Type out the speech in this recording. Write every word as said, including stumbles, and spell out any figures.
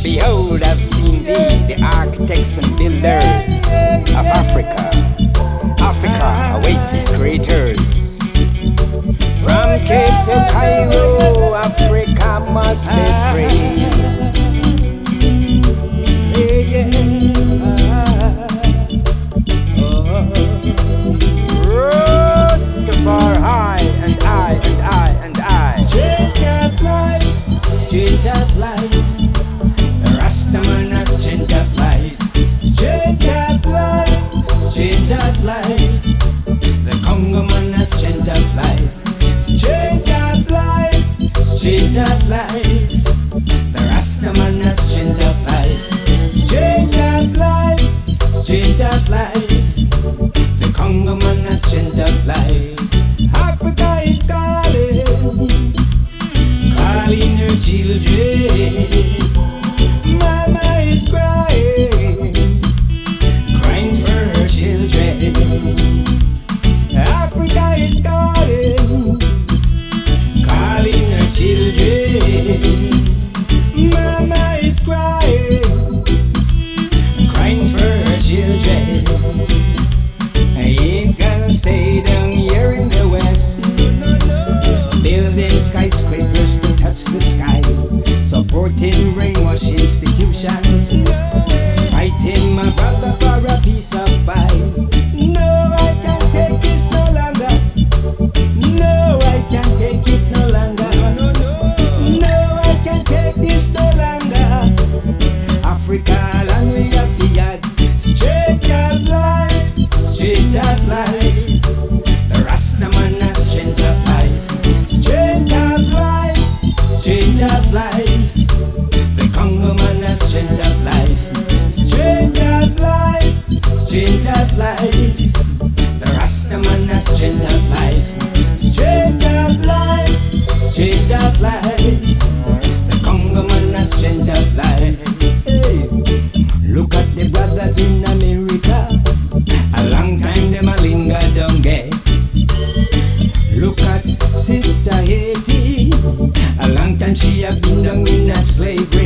Behold, I've seen thee, the architects and builders of Africa. Africa awaits its creators. From Cape to Cairo, Africa must be free. Rastafari, and I, and I, and I. Straight of life, straight of life. Rastaman a straight of life. Straight of life, straight of life. The Congo man a straight of life. Straight of life, straight of life. The Rastaman a straight of life. Straight of life, straight of life. The Congo man a straight of life. Africa is calling, calling her children. Mama is crying, crying for her children. Africa is calling, calling her children. Mama is crying, crying for her children. I ain't gonna stay down here in the west, building skyscrapers to touch the sky, supporting brainwash institutions, fighting my brother for a piece of pie. No, I can't take this no longer. No, I can't take it no longer. No, no, no. No, I can't take this no longer. Africa, land we have fiat. Straight of life, straight of life. The Rastaman a straight of life. Straight of life, straight of life. The Congo man a straight of life. Straight of life, straight of life. The Rastaman a straight of life. Straight of life, straight of life. The Congo man a straight of life. Hey, look at the brothers in America. A long time them a linger down there. Look at Sister Haiti. A long time she have been down in a slavery.